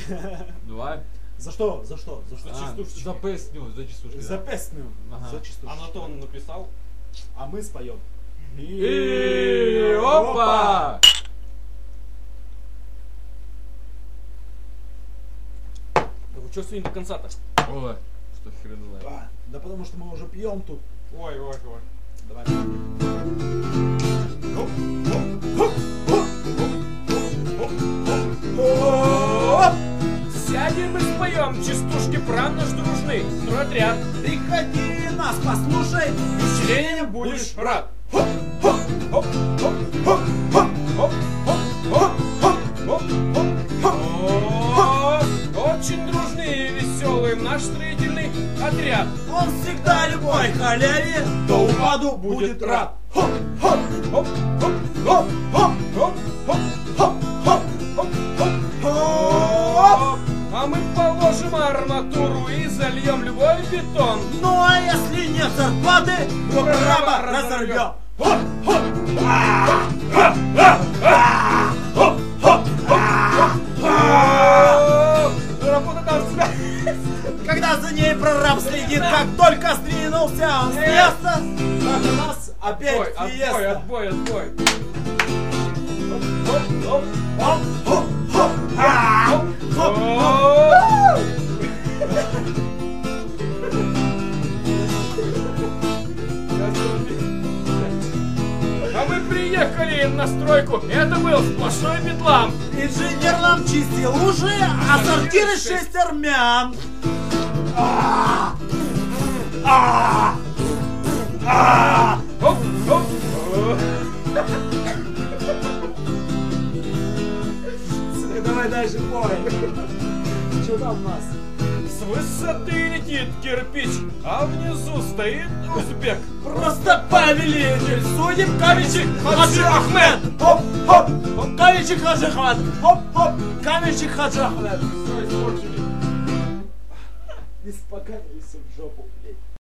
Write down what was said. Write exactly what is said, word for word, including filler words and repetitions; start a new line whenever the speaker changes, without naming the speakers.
Давай.
За что? За что? За что?
А,
Частушечки.
за песню, за частушки.
За
Да.
песню.
Ага.
За частушечки.
А на то он написал.
А мы споем.
И опа!
Да вы что сегодня до конца-то?
Ой, что хрен знает.
А, да потому что мы уже пьем тут.
Ой, ой, ой.
Давай.
Сядем и споем частушки про наш дружный стройотряд.
Приходи нас, послушай.
Впечатлением будешь рад. О, очень дружный и веселый наш строительный отряд.
Он всегда любой халяве до упаду будет рад.
А мы положим арматуру и зальем любой бетон.
Ну а если нет зарплаты, то краба разорвем.
Работа там себя.
Когда за ней прораб следит, как только сдвинулся он с места, так у нас
Отбой,
опять
отбой,
фиеста.
отбой, отбой. А мы приехали на стройку, это был сплошной бедлам.
Инженер нам чистил лужи, а сортиры шесть армян. А! А! А!
Оп, оп.
Давай дальше пой. Что там у нас?
С высоты летит кирпич, а внизу стоит узбек.
Просто повелитель судеб каменщик Хаджи
Хаджи
Ахмед. Хоп, хоп, каменщик Хаджи Ахмед. Хоп, хоп, каменщик Хаджи Ахмед.
Все испортили.
Не спокойно, в жопу, блядь.